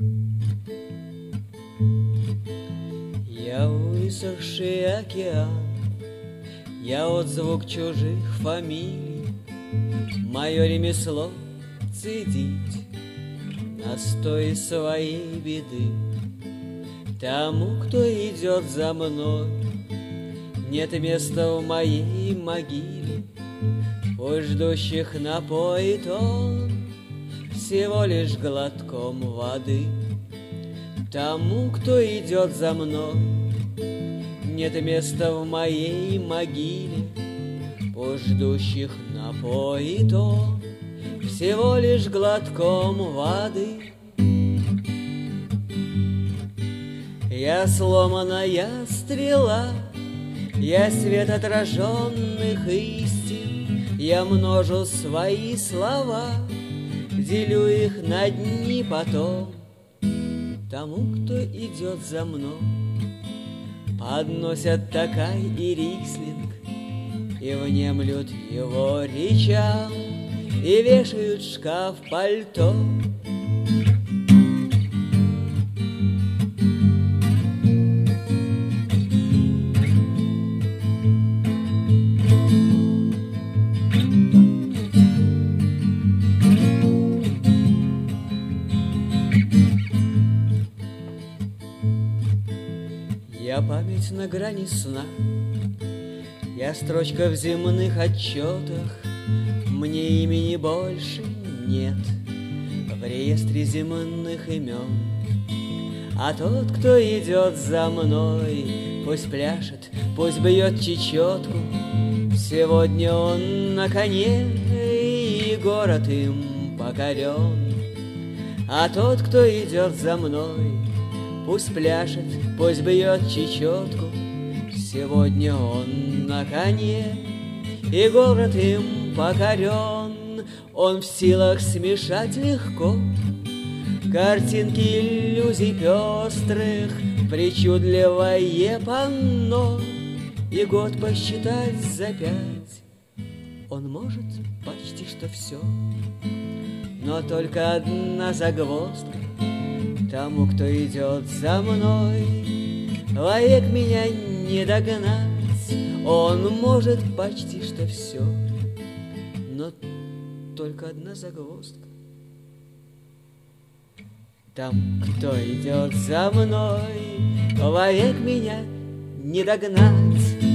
Я высохший океан, я отзвук чужих фамилий, мое ремесло цедить настой своей беды. Тому, кто идет за мной, нет места в моей могиле. У ждущих напоит он всего лишь глотком воды. Тому, кто идет за мной, нет места в моей могиле. У ждущих напоит он всего лишь глотком воды. Я сломанная стрела, я свет отраженных истин, я множу свои слова, делю их на дни потом. Тому, кто идет за мной, подносят Токай и Рислинг, и внемлют его речам, и вешают в шкаф пальто. Я память на грани сна, я строчка в земных отчетах, мне имени больше нет в реестре земных имен. А тот, кто идет за мной, пусть пляшет, пусть бьет чечетку. Сегодня он на коне, и город им покорен. А тот, кто идет за мной, пусть пляшет, пусть бьет чечетку. Сегодня он на коне, и город им покорен. Он в силах смешать легко картинки иллюзий пестрых, причудливое панно, и год посчитать за 5. Он может почти что все, но только одна загвоздка. Тому, кто идет за мной, вовек меня не догнать. Он может почти что все, но только одна загвоздка. Там, кто идет за мной, вовек меня не догнать.